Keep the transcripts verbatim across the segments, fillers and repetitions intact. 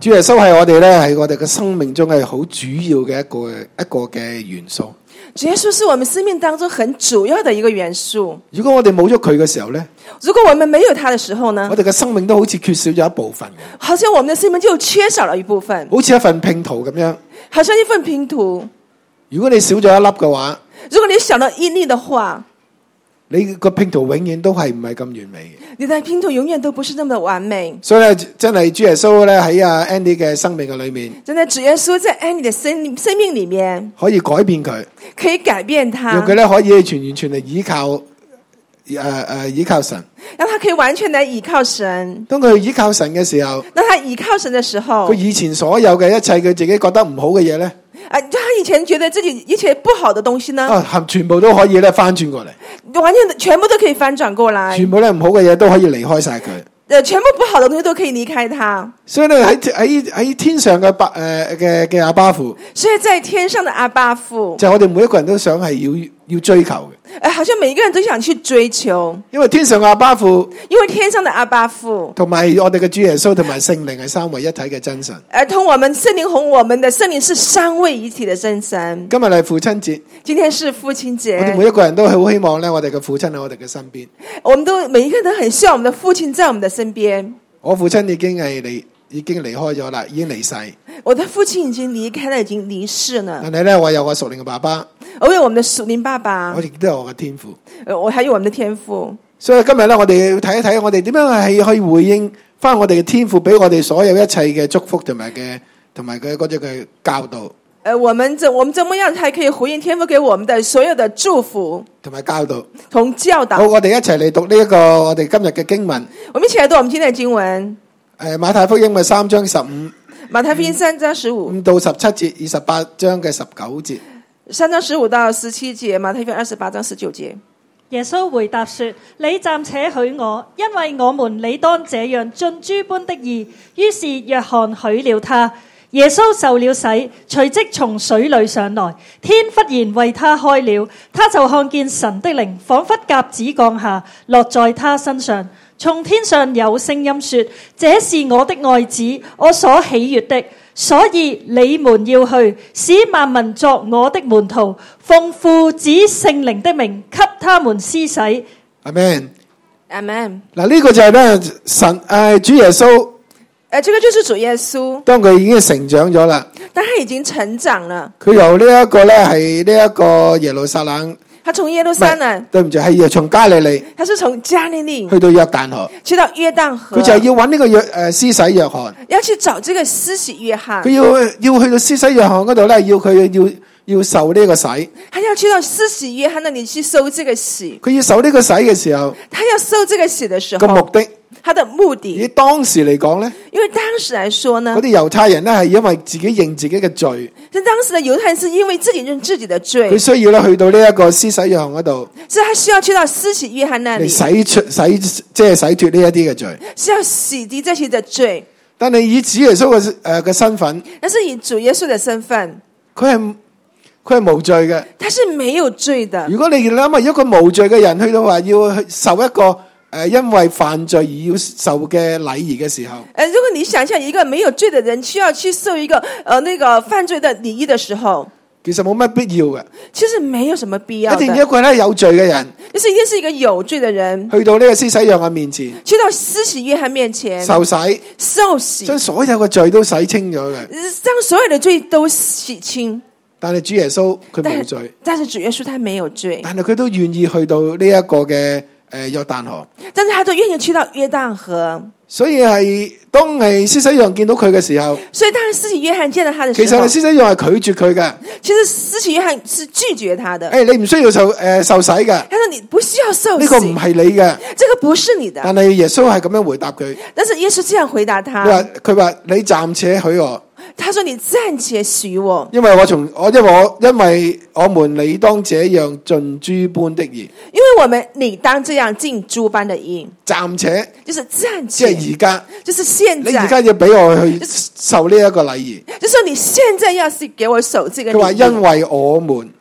主耶穌係我哋咧，係我哋嘅生命中係好主要嘅一個一個嘅元素。 主耶穌是我們生命當中很主要的一個元素。 如果我哋冇咗佢嘅時候咧， 如果我們沒有他的時候呢， 我哋嘅生命都好似缺少咗一部分， 好像我們的生命就缺少了一部分， 好似一份拼圖咁樣， 好像一份拼圖。 如果你少咗一粒嘅話， 如果你少了一粒的話， 你個拼圖永遠都係唔係咁完美嘅。 你的拼圖永遠都不是那麼的完美。 所以咧，真係主耶穌咧喺阿 Andy 嘅生命嘅裏面， 真的主耶穌在 Andy 的生生命裏面可以改變佢， 可以改變他， 讓佢咧可以全完全嚟依靠誒誒、呃呃、依靠神。 讓他可以完全的倚靠神。 當佢依靠神嘅時候， 當他倚靠神的時候， 佢以前所有嘅一切佢自己覺得唔好嘅嘢咧， 啊，他以前覺得自己一切不好的東西呢， 啊，全部都可以咧翻轉過嚟， 完全全部都可以翻轉過來， 全部咧唔好嘅嘢都可以離開晒佢。 呃，全部不好的東西都可以離開他。 所以咧喺喺喺天上嘅爸誒嘅嘅阿爸父， 所以在天上的阿爸父， 就我哋每一個人都想係要要追求嘅。 誒，好像每一個人都想去追求， 因為天上嘅阿爸父， 因為天上的阿爸父同埋我哋嘅主耶穌同埋聖靈係三位一體嘅真神。 而同我們聖靈同我們的聖靈是三位一體的真神。 今日係父親節， 今天是父親節， 我哋每一個人都好希望咧，我哋嘅父親喺我哋嘅身邊。 我們都每一個人都很希望我們的父親在我們的身邊。 我父親已經係離已經離開咗啦，已經離世。 我的父親已經離開了，已經離世了。 但係咧，我有我屬靈嘅爸爸， 我有我們的屬靈爸爸， 我亦都有我嘅天父。 我還有我們的天父。 所以今日咧，我哋要睇一睇，我哋點樣係可以回應翻我哋嘅天父俾我哋所有一切嘅祝福同埋嘅同埋嘅嗰隻嘅教導。 誒，我們怎我們怎麼樣才可以回應天父給我們的所有的祝福同埋教導同教導？ 好，我哋一齊嚟讀呢一個我哋今日嘅經文。 我們一起來讀我們今天的經文。 誒，馬太福音嘅三章十五， 馬太福音三章十五五到十七節，二十八章嘅十九節。 三章十五到十七節，馬太福音二十八章十九節。 耶穌回答說：你暫且許我，因為我們理當這樣盡諸般的義。於是約翰許了他。耶穌受了洗，隨即從水裏上來，天忽然為他開了，他就看見神的靈仿佛鴿子降下，落在他身上。從天上有聲音說：這是我的愛子，我所喜悅的。所以你們要去，使萬民作我的門徒，奉父子聖靈的名給他們施洗。 阿門， 阿門。 嗱，呢個就係咧神誒主耶穌。 誒，這個就是主耶穌。 當佢已經成長咗啦， 但他已經成長了。 佢由呢一個咧係呢一個耶路撒冷。 他從耶路撒冷， 對唔住，係從加利利， 他是從加利利去到約旦河， 去到約旦河， 佢就係要揾呢個約誒施洗約翰， 要去找這個施洗約翰， 佢要要去到施洗約翰嗰度咧，要佢要要受呢個洗， 他要去到施洗約翰那裏去受這個洗， 佢要受呢個洗嘅時候， 他要受這個洗的時候， 個目的， 他的目的， 以當時嚟講咧， 因為當時來說呢， 嗰啲猶太人咧係因為自己認自己嘅罪， 就當時的猶太人是因為自己認自己的罪， 佢需要咧去到呢一個施洗約翰嗰度， 所以他需要去到施洗約翰那裏， 嚟洗出洗即係洗脫呢一啲嘅罪， 是要洗滌這些的罪。 但係以主耶穌嘅誒嘅身份， 但是以主耶穌的身份， 佢係佢係無罪嘅， 他是沒有罪的。 如果你諗下一個無罪嘅人去到話要去受一個誒因為犯罪而要受嘅禮儀嘅時候， 誒，如果你想象一個沒有罪的人需要去受一個呃那個犯罪的禮儀的時候， 其實冇乜必要嘅， 其實沒有什麼必要的。 一定一個咧有罪嘅人， 就是一定是一個有罪的人， 去到呢個施洗約翰面前， 去到施洗約翰面前受洗， 受洗， 將所有嘅罪都洗清咗嘅。 將所有的罪都洗清。 但係主耶穌佢冇罪， 但是主耶穌他沒有罪， 但係佢都願意去到呢一個嘅誒約旦河， 但是他都願意去到約旦河。 所以係當係施洗約翰見到佢嘅時候， 所以當施洗約翰見到他的時候， 其實係施洗約翰係拒絕佢嘅。 其實施洗約翰是拒絕他的。 誒，你唔需要受誒、呃、受洗嘅。 他說你不需要受洗， 呢個唔係你嘅， 這個不是你的。 但係耶穌係咁樣回答佢。 但是耶穌這樣回答他， 佢話佢話你暫且許我。 他說你暫且許我， 因為我從我因為我因為我們理當這樣盡諸般的義， 因為我們理當這樣盡諸般的義。暫且就是暫且， 即係而家， 就是現在。 你而家要俾我去受呢一個禮儀， 就是說你現在要是給我守這個禮儀。 佢話因為我們，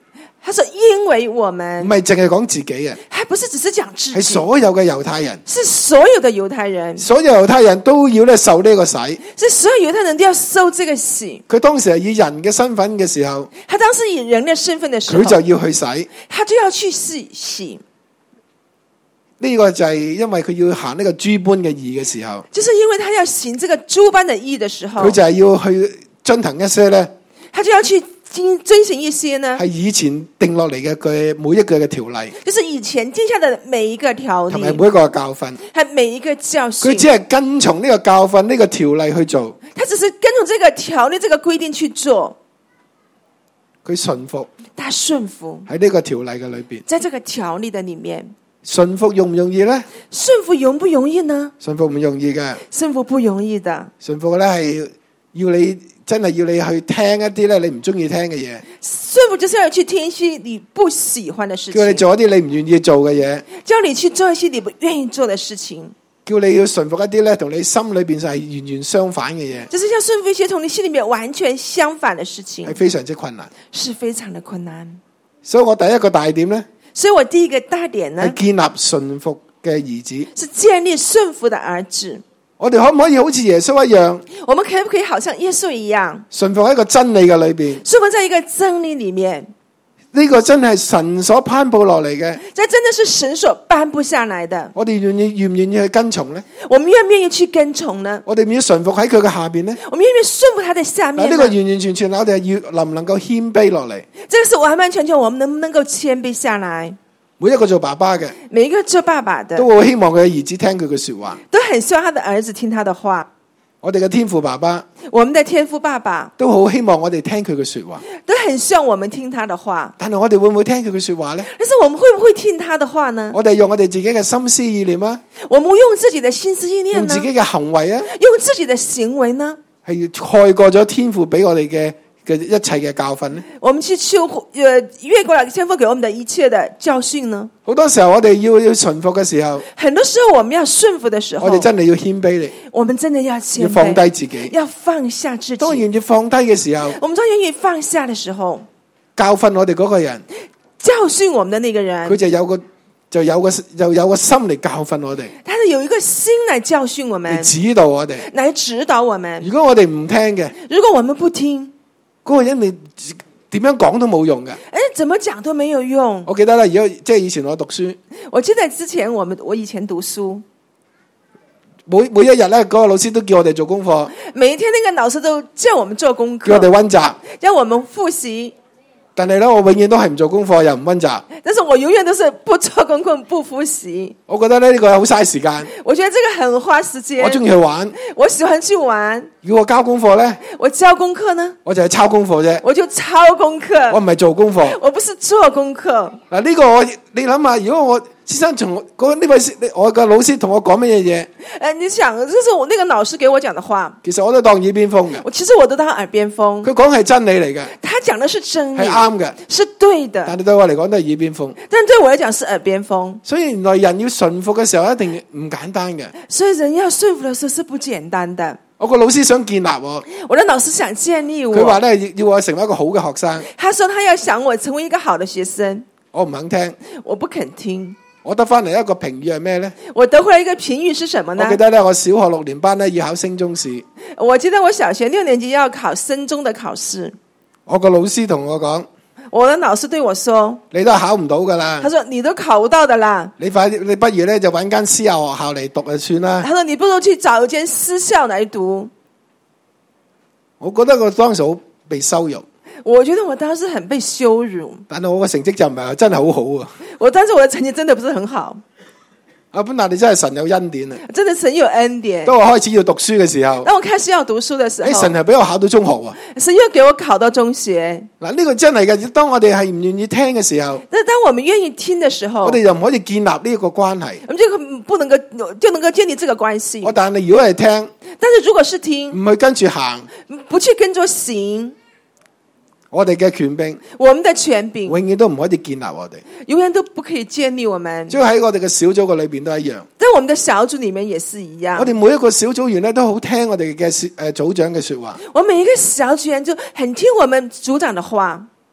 他說因為我唔們， 係淨係講自己嘅， 還不是只是講自係己， 所有嘅猶太人， 是所有的猶太人， 所有猶太人都要咧受呢個洗。 是所有猶太人都要受這個洗。 佢當時係以人嘅身份嘅時候， 他當時以人的身份的時候， 佢就要去洗。 他就要去洗洗。 呢個就係因為佢要行呢個諸般嘅義嘅時候， 就是因為他要行這個諸般的義的時候， 佢就係要去遵行一些咧， 他就要去遵遵行一些呢， 係以前定落嚟嘅佢每一個嘅條例， 就是以前定下的每一個條例， 同埋每一個嘅教訓， 還每一個教訓， 佢只係跟從呢個教訓呢個條例去做， 他只是跟從這個條例、這個規定去做， 佢順服他順服喺呢個條例嘅裏邊。 在這個條例的裡面， 順服容唔容易咧？ 順服容不容易呢？ 順服唔容易嘅， 順服不容易的， 順服咧係要你真係要你去聽一啲咧你唔中意聽嘅嘢， 順服就是要去聽一些你不喜歡的事情， 叫你做一啲你唔願意做嘅嘢， 叫你去做一些你不願意做的事情， 叫你要順服一啲咧同你心裏邊就係完全相反嘅嘢， 就是要順服一些同你心裡面完全相反的事情， 係非常之困難。 是非常的困難。 所以我第一個大點咧， 所以我第一個大點呢係，建立順服嘅兒子。 是建立順服的兒子。 我哋可唔可以好似耶穌一樣， 我們可不可以好像耶穌一樣， 順服喺一個真理嘅裏邊？ 順服在一個真理裡面？ 呢個真係神所頒布落嚟嘅， 這真的是神所頒布下來的。 我哋願意願唔願意去跟從呢？ 我們願不願意去跟從呢？ 我哋願唔願意順服喺佢嘅下邊呢？ 我們願不願意順服他的下面嗱， 呢？ 呢個完完全全我哋要能唔能夠謙卑落嚟？ 這個是完完全全我們能不能夠謙卑下來？ 每一個做爸爸嘅每一個做爸爸的都會希望佢嘅兒子聽佢嘅說話。 都很希望他的兒子聽他的話。 我哋嘅天父爸爸我們的天父爸爸都好希望我哋聽佢嘅說話。 都很希望我們聽他的話。 但係我哋會唔會聽佢嘅說話呢？ 但是我們會不會聽他的話呢？ 我哋用我哋自己嘅心思意念啊， 我們用自己的心思意念呢？ 用自己嘅行為啊， 用自己的行為呢？ 係蓋過咗天父俾我哋嘅嘅一切嘅教訓呢？ 我們去修呃越過了天父給我們的一切的教訓呢？ 好多時候我哋要要順服嘅時候， 很多時候我們要順服的時候， 我哋真係要謙卑嚟， 我們真的要謙卑， 要放低自己。 要放下自己。 當願意放低嘅時候， 我們當願意放下的時候， 教訓我哋嗰個人， 教訓我們的那個人， 佢就有個就有個就有個心嚟教訓我哋， 他是有一個心來教訓我嚟們， 指導我哋。 來指導我們。 如果我哋唔聽嘅， 如果我們不聽， 嗰個人你點樣講都冇用嘅。 哎，怎麼講都沒有用。 我記得啦，如果即係以前我讀書， 我記得之前我們我以前讀書， 每每一日咧，嗰個老師都叫我哋做功課， 每一天那個老師都叫我們做功叫我哋課， 溫習。 叫我們複習。 但係咧，我永遠都係唔做功課，又唔溫習。 但是我永遠都是不做功課，不複習。 我覺得咧呢個好嘥時間。 我覺得這個很花時間。 我中意去玩。 我喜歡去玩。 如果我交功課咧， 我交功課呢， 我就係抄功課啫。 我就抄功課。 我唔係做功課。 我不是做功課。 嗱，呢個我你諗下，如果我先生從嗰呢位我嘅老師同我講乜嘢嘢？ 誒，你想，這是我那個老師給我講的話， 其實我都當耳邊風嘅。 我其實我都當耳邊風。 佢講係真理嚟嘅， 他講的是真理， 係啱嘅， 是對的。 但係對我嚟講都係耳邊風。 但對我來講是耳邊風。 所以原來人要順服嘅時候一定唔簡單嘅。 所以人要順服的時候是不簡單的。 我個老師想建立我， 我的老師想建立我。 佢話咧要我成為一個好嘅學生。 他說他要想我成為一個好的學生， 我唔肯聽， 我不肯聽。 我得翻嚟一個評語係咩咧？ 我得回來一個評語是什麼呢？ 我記得咧，我小學六年班咧要考升中試。 我記得我小學六年級要考升中的考試。 我個老師同我講， 我的老師對我說： 你都考唔到噶啦。 他說你都考不到的啦。 你快啲，你不如咧就揾間私校學校嚟讀就算啦。 他說你不如去找一間私校來讀。 我覺得我當時好被羞辱。 我覺得我當時很被羞辱， 但係我嘅成績就唔係真係好好啊。 我當時我的成績真的不是很好。 阿本納，你真係神有恩典啊！ 真的神有恩典。 當我開始要讀書嘅時候， 當我開始要讀書的時候， 誒，神係俾我考到中學喎。 神又給我考到中學。 嗱，呢個真係嘅。當我哋係唔願意聽嘅時候， 但當我們願意聽的時候， 我哋就唔可以建立呢一個關係。 我們就不能夠就能夠建立這個關係。 我但係如果係聽， 但是如果是聽， 唔去跟住行， 不去跟着行， 我哋嘅權柄， 我們的權柄永遠都唔可以建立我哋， 永遠都不可以建立我們。 即係喺我哋嘅小組嘅裏邊都一樣。 在我們的小組裏面也是一樣。 我哋每一個小組員咧都好聽我哋嘅誒組長嘅說話。 我每一個小組員就很聽我們組長的話。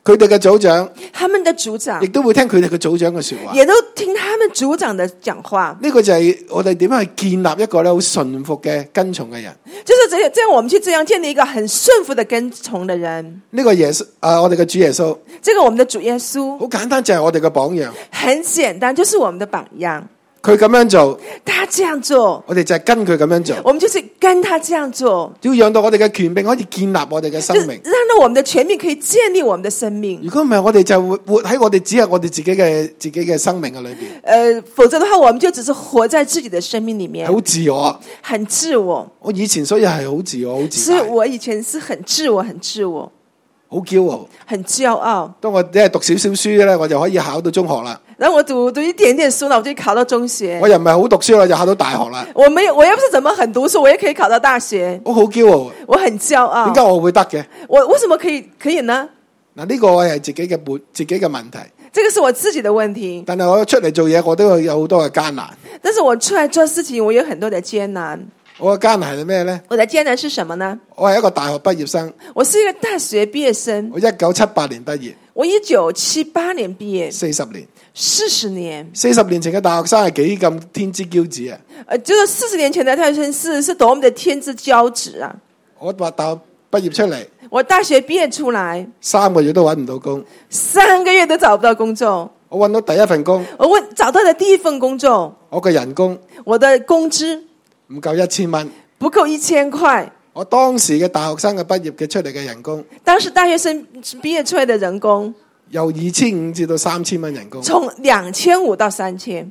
佢哋嘅組長他們的組長亦都會聽佢哋嘅組長嘅說話。 也都聽他們組長的講話。 呢個就係我哋點樣去建立一個咧好順服嘅跟從嘅人。 就是這樣，這樣我們去這樣建立一個很順服的跟從的人。 呢個耶穌啊，我哋嘅主耶穌， 這個我們的主耶穌好簡單就係我哋嘅榜樣。 很簡單，就是我們的榜樣。 佢咁樣做， 他這樣做， 我哋就係跟佢咁樣做。 我們就是跟他這樣做， 要讓到我哋嘅權柄可以建立我哋嘅生命。 讓到我們的權柄可以建立我們的生命。 如果唔係，我哋就活活喺我哋只係我哋自己嘅自己嘅生命嘅裏邊。 呃，否則的話，我們就只是活在自己的生命裏面， 好自我， 很自我。 我以前所以係好自我，好自大， 所以我以前是很自我，很自我， 好驕傲。 很驕傲。 當我只係讀少少書咧，我就可以考到中學啦。 然後我讀讀一點點書呢，我就考到中學。 我又唔係好讀書，我就考到大學啦。 我沒有，我又不是怎麼很讀書，我也可以考到大學。 我好驕傲， 我很驕傲。 點解我會得嘅？ 我為什麼可以可以呢？ 嗱，呢個係自己嘅本自己嘅問題。 這個是我自己的問題。 但係我出嚟做嘢，我都有好多嘅艱難。 但是我出來做事情，我有很多的艱難。 我嘅艱難係咩咧？ 我的艱難是什麼呢？ 我係一個大學畢業生。 我是一個大學畢業生。 我一九七八年畢業。 我一九七八年畢業。 四十年。 四十年。 四十年前嘅大學生係幾咁天之驕子啊！ 呃，就是四十年前的大學生是是多麼的天之驕子啊！ 我話大學畢業出嚟， 我大學畢業出來， 三個月都揾唔到工， 三個月都找不到工作。 我揾到第一份工， 我揾找到的第一份工作， 我嘅人工， 我的工資唔夠一千蚊， 不夠一千塊。 我當時嘅大學生嘅畢業嘅出嚟嘅人工， 當時大學生畢業出來的人工， 由二千五至到三千蚊人工， 從兩千五到三千。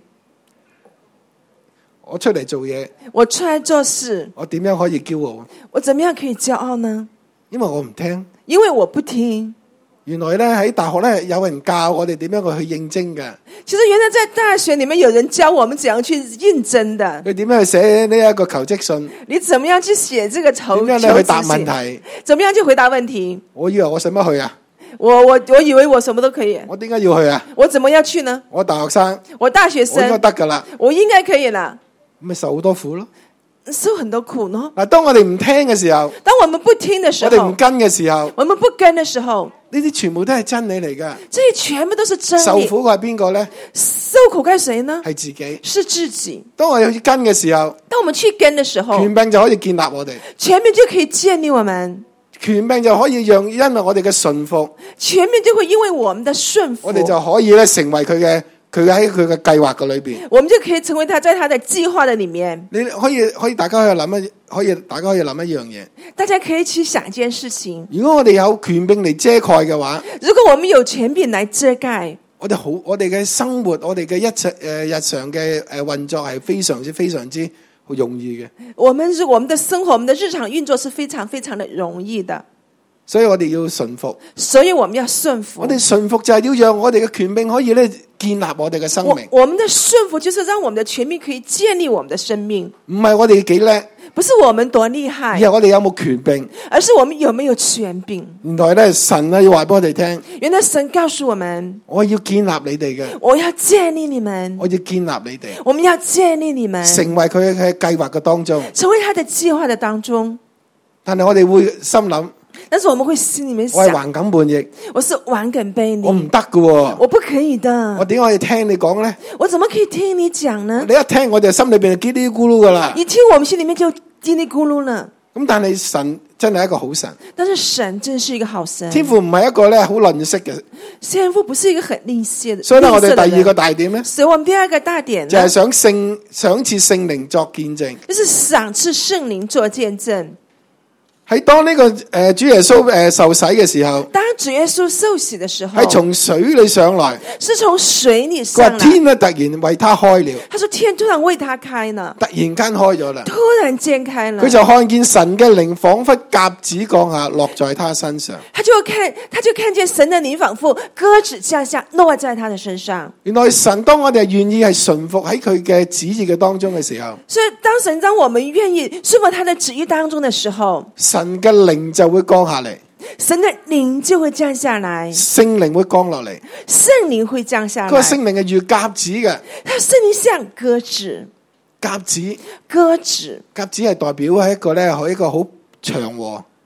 我出嚟做嘢， 我出來做事， 我點樣可以驕傲？ 我怎麼樣可以驕傲呢？ 因為我唔聽。 因為我不聽。 原來咧喺大學咧有人教我哋點樣去去應徵嘅。 其實原來在大學裏面有人教我們怎樣去應徵的。 佢點樣去寫呢一個求職信？ 你怎麼樣去寫這個求？ 點樣去答問題？ 怎麼樣去回答問題？ 我以為我使乜去啊？ 我我我以為我什麼都可以。 我點解要去啊？ 我怎麼要去呢？ 我大學生， 我大學生， 我應該得噶啦。 我應該可以啦。 咁咪受好多苦咯。 受很多苦咯。 嗱，當我哋唔聽嘅時候， 當我們不聽的時候， 我哋唔跟嘅時候， 我們不跟的時候， 呢啲全部都係真理嚟噶。 這些全部都是真理。 受苦嘅係邊個咧？ 受苦該誰呢？ 係自己， 是自己。 當我哋去跟嘅時候， 當我們去跟的時候， 權柄就可以建立我哋， 權柄就可以建立我們， 權柄就可以讓因為我哋嘅順服， 權柄就會因為我們的順服， 我哋就可以咧成為佢嘅。佢喺佢嘅計劃嘅裏邊， 我們就可以成為他在他的計劃的裏面。 你可以可以大家可以諗一，可以大家可以諗一樣嘢。 大家可以去想一件事情。 如果我哋有權柄嚟遮蓋嘅話， 如果我們有權柄嚟遮蓋， 我哋好，我哋嘅生活，我哋嘅一切誒、呃、日常嘅誒運作係非常之非常之容易嘅。 我們是我們的生活，我們的日常運作是非常非常的容易的。 所以我哋要順服， 所以我們要順服。 我哋順服就係要讓我哋嘅權柄可以咧建立我哋嘅生命。 我，我們的順服就是讓我們的權柄可以建立我們的生命。 唔係我哋幾叻， 不是我們多厲害， 而係我哋有冇權柄， 而是我們有沒有權柄。 原來咧神啊要話俾我哋聽， 原來神告訴我們， 我要建立你哋嘅， 我要建立你們， 我要建立你哋， 我們要建立你們， 成為佢嘅計劃嘅當中， 成為他的計劃的當中。 但係我哋會心諗， 但是我們會心裏面想， 我係橫梗叛逆， 我是頑梗悖逆， 我唔得㗎， 我不可以的。 我點解可以聽你講咧？ 我怎麼可以聽你講呢？ 你一聽我哋心裏邊就嘰哩咕嚕噶啦， 一聽我們心裏面就嘰哩咕嚕了。 咁但係神真係一個好神， 但是神真是一個好神。 天父唔係一個咧好吝嗇嘅， 天父不是一個很吝嗇的。 所以咧我哋第二個大點咧， 所以我們第二個大點就係想聖賞賜聖靈作見證， 就是賞賜聖靈作見證。 喺當呢個誒主耶穌誒受洗嘅時候， 當主耶穌受洗的時候， 係從水裏上來， 是從水裏佢上來。 話天啊突然為他開了， 他說天突然為他開了， 突然間開咗啦， 突然間開了， 佢就看見神嘅靈仿佛鴿子降下落在他身上， 他就看他就看見神的靈仿佛鴿子降下落在他的身上。 原來神當我哋願意係順服喺佢嘅旨意嘅當中嘅時候， 所以當神當我們願意順服他的旨意當中的時候， 神嘅靈就會降下嚟， 神的靈就會降下來， 聖靈會降落嚟。 聖靈會降下來。 佢話聖靈係如鴿子嘅， 他聖靈像鴿子， 鴿子， 鴿子， 鴿子係代表係一個咧，係一個好祥和、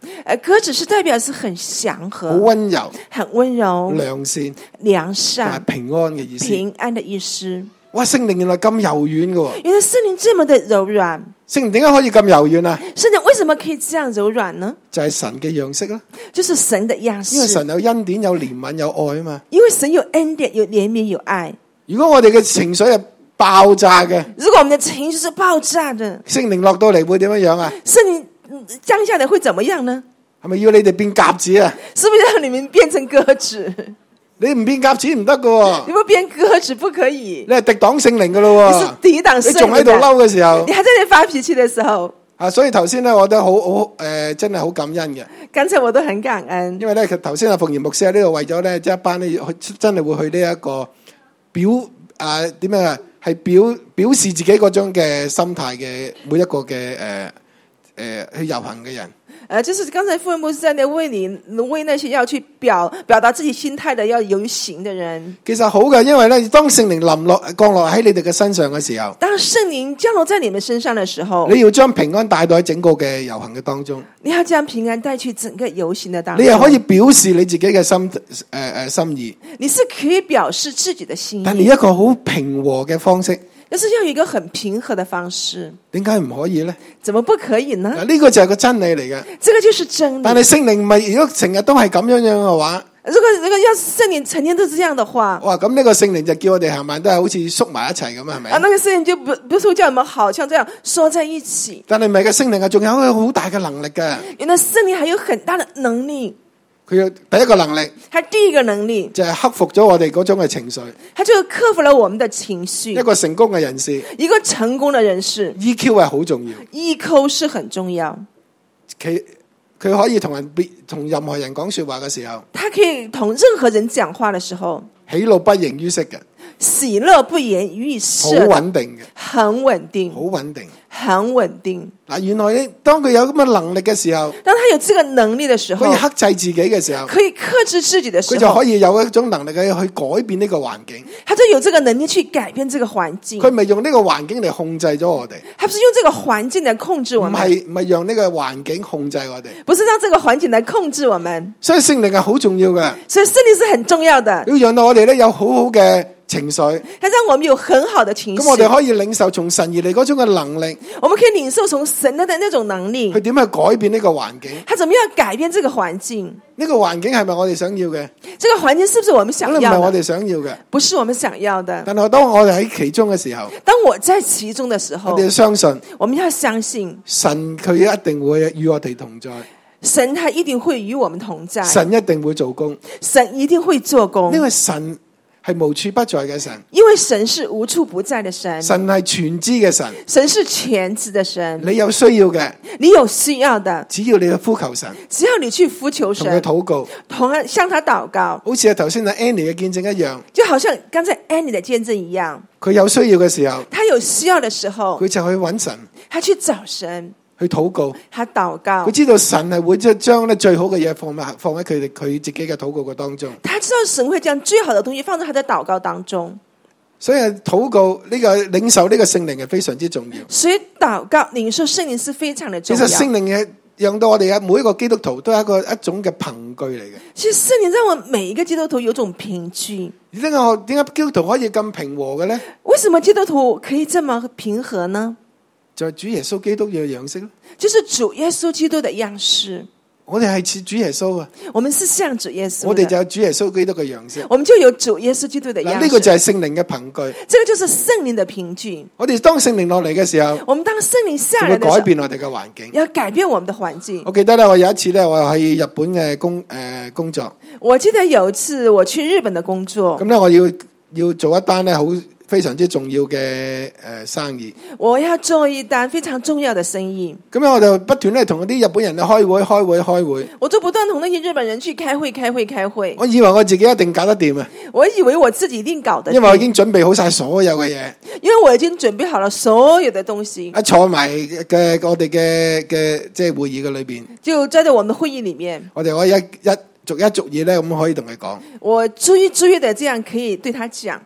呃，鴿子是代表是很祥好和、 溫柔、 很溫柔、 良善良同埋善、 平安嘅意思。 平安的意思。 哇！聖靈原來咁柔軟嘅喎， 原來聖靈這麼的柔軟， 聖靈點解可以咁柔軟啊？ 聖靈為什麼可以這樣柔軟呢？ 就係神嘅樣式啦， 就是神的樣因為式。 神有恩典、有憐憫、有愛啊嘛。 因為神有恩典、有憐憫、有愛。 如果我哋嘅情緒係爆炸嘅， 如果我們的情緒是爆炸的， 聖靈落到嚟會點樣樣啊？ 聖靈嗯降下來會怎麼樣呢？ 係咪要你哋變鴿子啊？ 是不是讓你們變成鴿子？ 你唔變鴿子唔得㗎喎， 你不變鴿子不可以。 你係敵擋聖靈㗎咯你是喎， 抵擋聖靈的。 你仲喺度嬲嘅時候你還在那發脾氣的時候。 啊，所以頭先咧，我覺得好好誒，真係好感恩嘅。 剛才我都很感恩， 因為咧，頭先阿馮賢牧師喺呢度為咗咧，即係一班咧去真係會去呢一個表啊點樣啊，係表表示自己嗰種嘅心態嘅每一個嘅誒誒去遊行嘅人。 呃，就是剛才傅文牧師在那為你為那些要去表表達自己心態的要遊行的人。 其實好嘅，因為咧，當聖靈臨落降落喺你哋嘅身上嘅時候， 當聖靈降落在你們身上的時候， 你要將平安帶到喺整個嘅遊行嘅當中。 你要將平安帶去整個遊行的當中。 你又可以表示你自己嘅心誒誒、呃、心意， 你是可以表示自己的心意， 但係一個好平和嘅方式。 但是要有一個很平和的方式， 點解唔可以咧？ 怎麼不可以呢？ 嗱，呢個就係個真理嚟嘅。 這個就是真理。 但係聖靈唔係，如果成日都係咁樣樣嘅話， 如果如果要聖靈成天都這樣的話， 哇！咁呢個聖靈就叫我哋行埋都係好似縮埋一齊咁係咪？ 啊，那個聖靈就不不是叫我們好像這樣縮在一起。 但係唔係嘅，聖靈係仲有一個好大嘅能力嘅。 原來聖靈還有很大的能力。 佢有第一個能力， 他第一個能力就係克服咗我哋嗰種嘅情緒。 他就克服了我們的情緒。 一個成功嘅人士， 一個成功的人士 E Q 係好重要。 E Q 是很重要。 佢佢可以同人別同任何人講說話嘅時候， 他可以同任何人講話的時候， 喜怒不形於色嘅， 喜樂不言於好色， 穩定嘅， 很穩定， 好穩定。 很穩定。 嗱，原來咧，當佢有咁嘅能力嘅時候， 當他有這個能力的時候， 可以克制自己嘅時候， 可以克制自己的時候， 佢就可以有一種能力去改變呢個環境。 他就有這個能力去改變這個環境。 佢咪用呢個環境嚟控制咗我哋， 他不是用這個環境來控制我唔們， 係唔係讓呢個環境控制我哋。 不是讓這個環境來控制我們。 所以聖靈係好重要嘅， 所以聖靈是很重要的， 要讓到我哋咧有好好嘅情緒， 它讓我們有很好的情緒。 咁我哋可以領受從神而嚟嗰種嘅能力， 我們可以領受從神的那種能力去。點去改變呢個環境？ 他怎麼樣改變這個環境？ 呢個環境係咪我哋想要嘅？ 這個環境是不是我們想可能唔係要的？ 我哋想要嘅。 不是我們想要的。 但係當我哋喺其中嘅時候， 當我在其中的時候我哋，要相信我們要相信神，佢一定會與我哋同在， 神，他一定會與我們同在。 神一定會做工， 神一定會做工， 因為神係無處不在嘅神， 因為神是無處不在的神， 神係全知嘅神。 神是全知的神。 你有需要嘅， 你有需要的， 只要你去呼求神， 只要你去呼求同佢神， 禱告， 同樣向他禱告， 好似係頭先阿 Annie 嘅見證一樣。 就好像剛才 Annie 的見證一樣。 佢有需要嘅時候， 他有需要的時候， 佢就去揾神， 他去找神， 去禱告。 他禱告佢。知道神係會將將咧最好嘅嘢放喺放喺佢哋佢自己嘅禱告嘅當中。 他知道神會將最好的東西放在他的禱告當中， 所以禱告呢個領受呢個聖靈係非常之重要。 所以禱告領受聖靈是非常的其重要。 實聖靈係讓到我哋嘅每一個基督徒都係一個一種嘅憑據嚟嘅。 其實聖靈讓我每一個基督徒有種憑據。 點解我點解基督徒可以咁平和嘅咧？ 為什麼基督徒可以這麼平和呢？ 就係主耶穌基督嘅樣式咯。 就是主耶穌基督的樣式。 我哋係似主耶穌啊！ 我們是像主耶穌的， 我哋就有主耶穌基督嘅樣式。 我們就有主耶穌基督的樣式。 嗱，呢個就係聖靈嘅憑據。 這個就是聖靈的憑據。 我哋當聖靈落嚟嘅時候， 我們當聖靈下就會來的時候， 改變我哋嘅環境。 要改變我們的環境。 我記得咧，我有一次咧，我喺日本嘅工誒、呃、工作。 我記得有一次我去日本的工作， 咁咧，我要要做一單咧好非常之重要嘅誒、呃、生意。 我要做一單非常重要的生意。 咁咧，我就不斷咧同嗰啲日本人咧開會、開會、開會。 我就不斷同那些日本人去開會、開會、開會。 我以為我自己一定搞得掂啊， 我以為我自己一定搞得定， 因為我已經準備好晒所有嘅嘢。 因為我已經準備好了所有的東西。 一坐埋嘅我哋嘅嘅即係會議嘅裏邊， 就在在我們的會議裡面， 我哋可以一一逐一逐頁咧咁可以同佢講。 我逐一逐一的這樣可以對他講。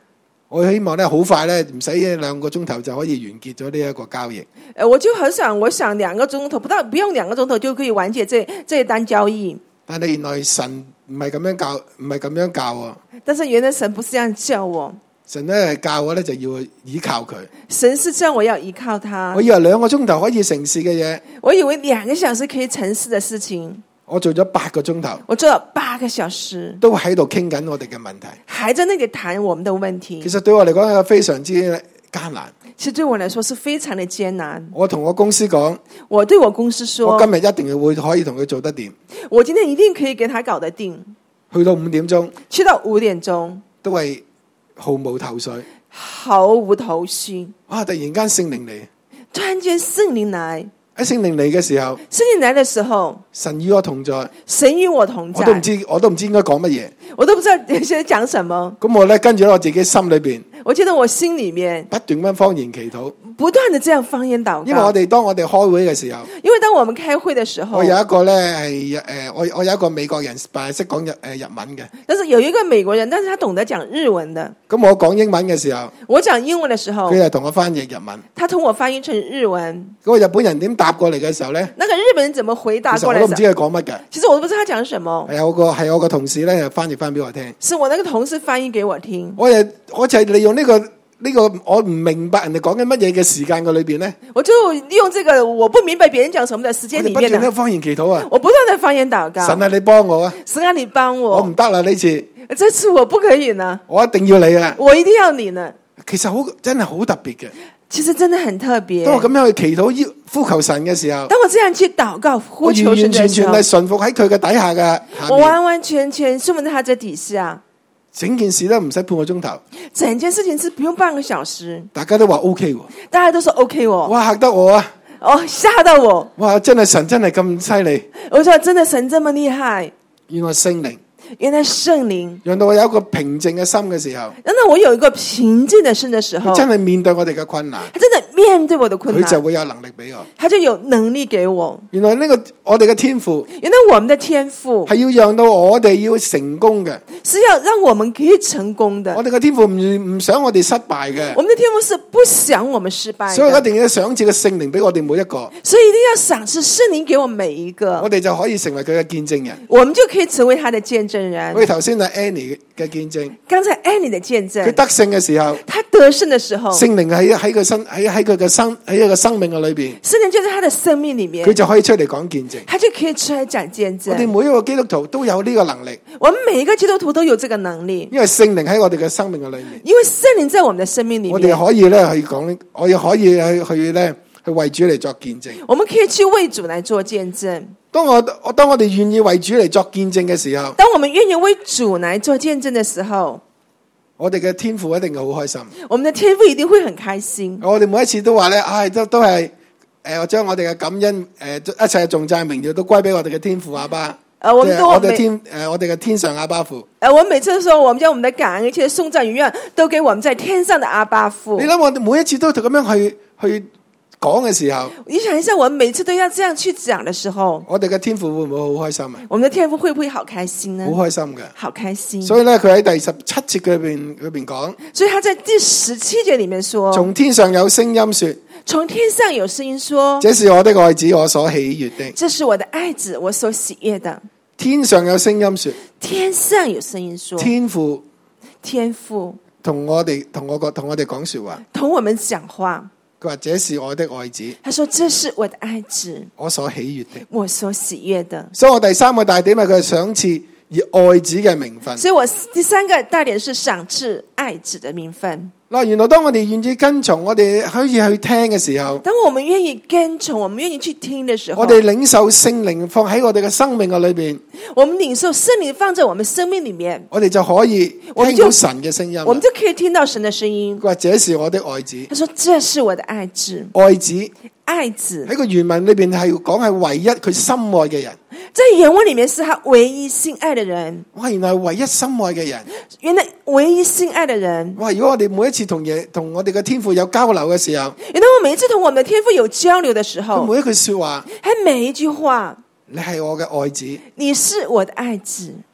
我希望咧好快咧，唔使兩個鐘頭就可以完結咗呢一個交易。 誒，我就很想，我想兩個鐘頭，不到不用兩個鐘頭就可以完結這這一單交易。 但係原來神唔係咁樣教，唔係咁樣教我。 但是原來神不是這樣教我， 神咧係教我咧就要依靠佢。 神是叫我要依靠他。 我以為兩個鐘頭可以成事嘅嘢， 我以為兩個小時可以成事的事情， 我做咗八個鐘頭， 我做了八個小時， 都喺度傾緊我哋嘅問題。 還在那裡談我們的問題。 其實對我嚟講係非常之艱難。 其實對我來說是非常的艱難。 我同我公司講， 我對我公司說， 我今日一定會可以同佢做得掂。 我今天一定可以給他搞得定。 去到五點鐘， 去到五點鐘， 都係毫無頭緒， 毫無頭緒。 哇！突然間聖靈嚟， 突然間聖靈來。 喺聖靈嚟嘅時候， 聖靈來的時候， 神與我同在， 神與我同在。 我都唔知，我都唔知應該講乜嘢， 我都不知道現在講什麼。 咁我咧跟住我自己心裏邊， 我記得我心裏面不斷咁方言祈禱， 不斷的這樣方言禱告。 因為我哋當我哋開會嘅時候， 因為當我們開會的時候， 我有一個咧係誒，我我有一個美國人，但係識講日誒日文嘅。 但是有一個美國人，但是他懂得講日文的。 咁我講英文嘅時候， 我講英文嘅時候， 佢就同我翻譯日文。 他同我翻譯成日文。 嗰個日本人點答過嚟嘅時候咧？ 那個日本人怎麼回答其實過來？ 我都唔知佢講乜嘅。 其實我都不知道他講什麼。 係有個係我個同事咧，翻譯翻俾我聽。 是我那個同事翻譯給我聽。 我又我就係利用呢個呢個我唔明白人哋講緊乜嘢嘅時間嘅裏邊咧， 我就利用這個我不明白別人講什麼的時間裏面不斷喺方言祈禱啊！ 我不斷的方言禱告。 神啊，你幫我啊！ 神啊，你幫我！ 我唔得啦呢次， 這次我不可以呢， 我一定要你啊！ 我一定要你呢。 其實好真係好特別嘅。 其實真的很特別。 當我咁樣去祈禱要呼求神嘅時候， 當我這樣去禱告呼求神嘅時候， 我完完全全係順服喺佢嘅底下嘅。 我完完全全順服在他這底下。 整件事都唔使半個鐘頭， 整件事情是不用半個小時。 大家都話 O K 喎， 大家都說 O K 喎。 哇，嚇得我啊！ 哦，嚇到我！ 哇，真係神真係咁犀利。 我說真的神這麼厲害， 原來聖靈。 原來聖靈讓到我有一個平靜嘅心嘅時候， 讓到我有一個平靜的心的時候， 真係面對我哋嘅困難， 他真的面對我的困難， 佢就會有能力俾我， 他就有能力給我。 原來呢個我哋嘅天父， 原來我們的天父係要讓到我哋要成功嘅， 是要讓我們可以成功的。 我哋嘅天父唔唔想我哋失敗嘅， 我們的天父是不想我們失敗的， 所以一定要賞賜個聖靈俾我哋每一個， 所以一定要賞賜聖靈給我們每一個， 我哋就可以成為佢嘅見證人， 我們就可以成為他的見證人。 我哋頭先係 Annie 嘅見證， 剛才 Annie 的見證， 佢得勝嘅時候， 他得勝的時候， 聖靈喺喺佢生喺喺佢嘅生喺一個生命嘅裏邊， 聖靈就在他的生命裏面， 佢就可以出嚟講見證， 他就可以出來講見證。 我哋每一個基督徒都有呢個能力， 我們每一個基督徒都有這個能力， 因為聖靈喺我哋嘅生命嘅裏面， 因為聖靈在我們的生命裏面， 我哋可以咧去講，我哋可以去去咧去為主嚟作見證。 我們可以去為主來做見證。 當我我當我哋願意為主嚟作見證嘅時候， 當我們願意為主來做見證的時候， 我哋嘅天父一定好開心。 我們的天父一定會很開心。 我哋每一次都話咧，唉、哎，都都係誒，將、呃、我哋嘅感恩誒、呃，一切頌讚榮耀都歸俾我哋嘅天父阿爸。 誒，我們都我哋天誒、呃，我哋嘅天上阿爸父。 誒，我每次都說，我們將我們的感恩，一切頌讚榮耀都給我們在天上的阿爸父。 你諗我哋每一次都咁樣去去講嘅時候， 你想一下，我們每次都要這樣去講的時候， 我哋嘅天父會唔會好開心啊？ 我們的天父會不會好開心呢？ 好開心嘅， 好開心。 所以咧，佢喺第十七節裏邊裏邊講， 所以他在第十七節裏面說， 從天上有聲音說， 從天上有聲音說， 這是我的愛子，我所喜悅的。 這是我的愛子，我所喜悅的。 天上有聲音說， 天上有聲音說， 天父天父同我哋同我個同我哋講說話， 同我們講話。 佢話這是我的愛子， 他說這是我的愛子， 我所喜悅的， 我所喜悅的。 所以我第三個大點係佢係賞賜以愛子嘅名分。 所以我第三個大點是賞賜愛子的名分。 嗱，原來當我哋願意跟從，我哋可以去聽嘅時候， 當我們願意跟從，我們願意去聽的時候， 我哋領受聖靈放喺我哋嘅生命嘅裏邊， 我們領受聖靈放在我們生命裏面， 我哋就可以聽到神嘅聲音。 我們就可以聽到神的聲音。 佢話這是我的愛子， 他說這是我的愛子， 愛子愛子喺個原文裏邊係講係唯一佢心愛嘅人。 在原文裏面是他唯一心愛的人。 哇，原來係唯一心愛嘅人。 原來唯一心愛的人。 哇！如果我哋每一次同嘢同我哋嘅天父有交流嘅時候， 原來我每一次同我們的天父有交流的時候， 每一句說話， 還每一句話， 你係我嘅愛子， 你是我的愛子，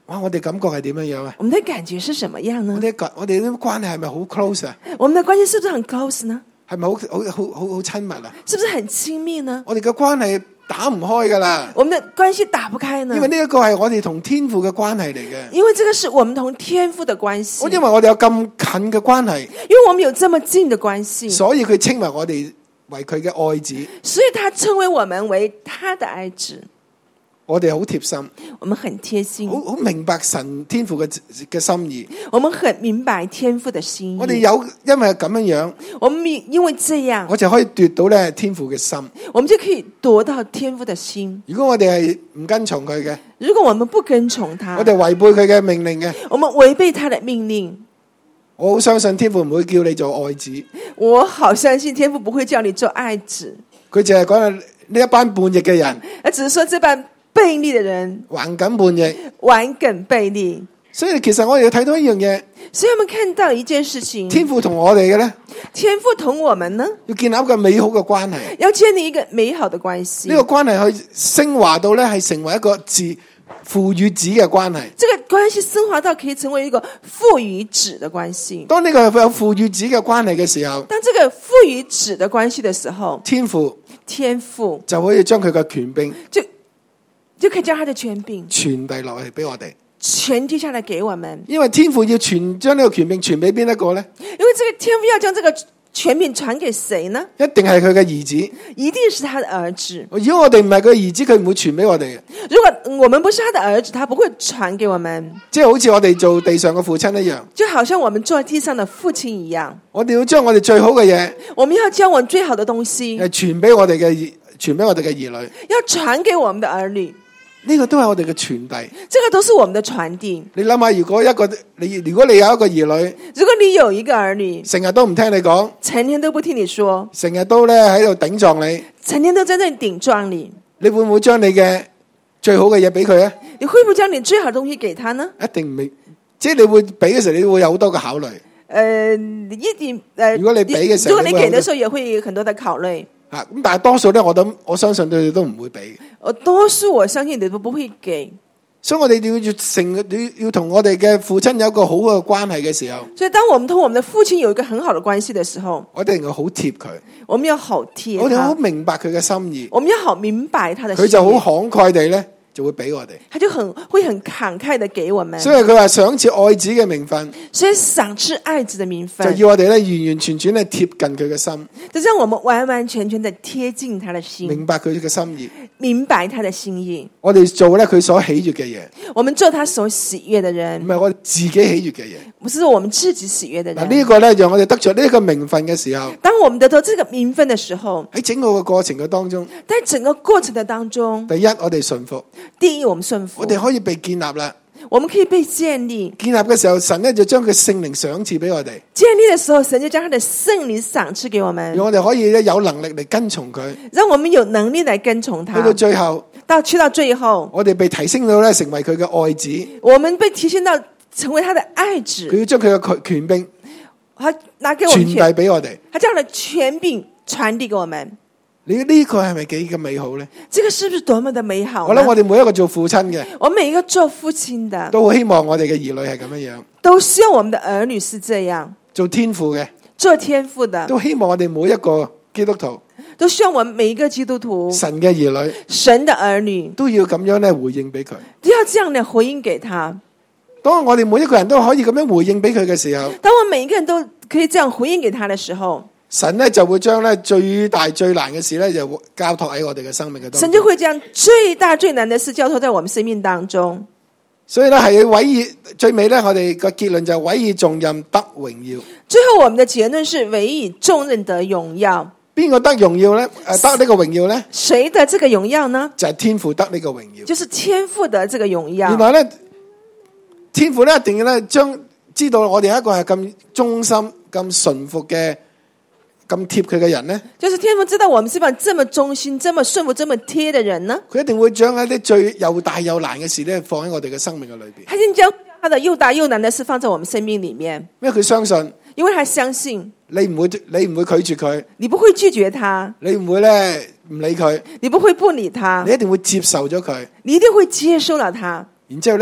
哇！我哋感覺係點樣樣啊？ 我們的感覺是什麼樣呢？ 我哋感我哋啲關係係咪好 close 啊？ 我們的關係是不是很 close 呢？ 係咪好好好好好親密啊？ 是不是很親密呢？ 我哋嘅關係打唔開噶啦， 我們的關係打不開呢？ 因為呢一個係我哋同天父嘅關係嚟嘅。 因為這個是我們同天父的關係。 因為我哋有咁近嘅關係， 因為我們有這麼近的關係， 所以佢稱為我哋為佢嘅愛子。 所以他稱為我們為他的愛子。 我哋好貼心， 我們很貼心， 好好明白神天父嘅嘅心意。 我們很明白天父的心意。 我哋有因為咁樣樣， 我們因為這樣， 我就可以奪到咧天父嘅心。 我們就可以奪到天父的心。 如果我哋係唔跟從佢嘅， 如果我們不跟從他， 我哋違背佢嘅命令嘅， 我們違背他的命令。 我好相信天父唔會叫你做愛子。 我好相信天父不會叫你做愛子。 佢淨係講呢一班叛逆嘅人， 而只是說這班悖逆的人頑梗叛逆， 頑梗悖逆。 所以其實我哋要睇到一樣嘢， 所以我們看到一件事情， 天父同我哋嘅咧， 天父同我們呢， 要建立一個美好嘅關係， 要建立一個美好的關係。 呢個關係去升華到咧係成為一個子父與子嘅關係。 這個關係升華到可以成為一個父與子的關係。 當呢個有父與子嘅關係嘅時候， 當這個父與子的關係的時候， 天父天父就可以將佢嘅權柄就就可以將他的權柄傳遞落去俾我哋， 傳遞下來給我們。 因為天父要傳將呢個權柄傳俾邊一個呢？ 因為這個天父要將這個權柄傳給誰呢？ 一定係佢嘅兒子， 一定是他的兒子。 如果我哋唔係佢嘅兒子，佢唔會傳俾我哋嘅。 如果我們不是他的兒子，他不會傳給我們。 即係好似我哋做地上嘅父親一樣， 就好像我們做地上的父親一樣， 我哋要將我哋最好嘅嘢， 我們要將我們最好的東西係傳俾我哋嘅傳俾我哋嘅兒女， 要傳給我們的兒女。 呢個都係我哋嘅傳遞， 這個都是我們的傳遞。 你諗下，如果一個你如果你有一個兒女， 如果你有一個兒女， 成日都唔聽你講， 成天都不聽你說， 成日都咧喺度頂撞你， 成天都在那裏頂撞你， 你會唔會將你嘅最好嘅嘢俾佢啊？ 你會不會將你最好的東西給他呢？ 一定唔會，即係你會俾嘅時候，你會有好多嘅考慮。 呃，一定呃， 如果你俾嘅時候， 如果你給的時候，也會有很多的考慮。 啊，咁但係多數咧，我都我相信佢哋都唔會俾。 我多數我相信你都不會給。 所以我哋要要成要要同我哋嘅父親有一個好嘅關係嘅時候， 所以當我們同我們的父親有一個很好的關係的時候， 我哋要好貼佢， 我們要好貼他， 我哋好明白佢嘅心意， 我們要好明白他的心意， 佢就好慷慨地咧就會俾我哋， 他就很會很慷慨的給我們。 所以佢話賞賜愛子嘅名分， 所以賞賜愛子的名分， 就要我哋咧完完全全咧貼近佢嘅心， 就讓我們完完全全的貼近他的心， 明白佢嘅心意， 明白他的心意。 我哋做咧佢所喜悅嘅嘢， 我們做他所喜悅的人， 唔係我哋自己喜悅嘅嘢。 不是我們自己喜悅的人。 嗱，呢個咧讓我哋得着呢一個名分嘅時候， 當我們得到這個名分的時候， 喺整個嘅過程嘅當中， 在整個過程的當中， 第一我哋順服， 第一我們順服， 我哋可以被建立啦。 我們可以被建立。 建立嘅時候，神咧就將佢聖靈賞賜俾我哋。 建立的時候，神就將他的聖靈賞賜給我們， 讓我哋可以咧有能力嚟跟從佢。 讓我們有能力來跟從他。 去到最後， 到去到最後， 我哋被提升到咧成為佢嘅愛子。 我們被提升到成為他的愛子。 佢要將佢嘅權權柄， 他拿給我們傳遞俾我哋。 他將他的權柄傳遞給我們。 你呢個係咪幾咁美好咧？ 這個是不是多麼的美好呢？ 我諗我哋每一個做父親嘅， 我每一個做父親的， 都好希望我哋嘅兒女係咁樣樣。 都希望我們的兒女是這樣。 做天父嘅， 做天父的， 都希望我哋每一個基督徒， 都希望我們每一個基督徒， 神嘅兒女， 神的兒女， 都要咁樣咧回應俾佢。 都要這樣的回應給他。 當我哋每一個人都可以咁樣回應俾佢嘅時候， 當我每一個人都可以這樣回應給他的時候， 神咧就會將咧最大最難嘅事咧就交託喺我哋嘅生命嘅當中。 神就會將最大最難的事交託在我們生命當中。 所以咧係委以最尾咧，我哋個結論就係委以重任得榮耀。 最後我們的結論是委以重任得榮耀。 邊個得榮耀咧？誒，得呢個榮耀咧？ 誰得這個榮耀呢？ 就係天父得呢個榮耀。 就是天父得這個榮耀。 原來咧，天父咧一定要咧將知道我哋一個係咁忠心、咁順服嘅。咁貼佢嘅人呢， 就是天父知道我們是否這麼忠心、這麼順服、這麼貼的人呢？ 佢一定會將一啲最又大又難嘅事咧放喺我哋嘅生命嘅裏邊。 他已經將他的又大又難的事放在我們生命裏面， 因為佢相信， 因為他相信你唔會，你唔會拒絕佢， 你不會拒絕他， 你唔會咧唔理佢， 你不會不理他， 你一定會接受咗佢， 你一定會接受了他。 然之後咧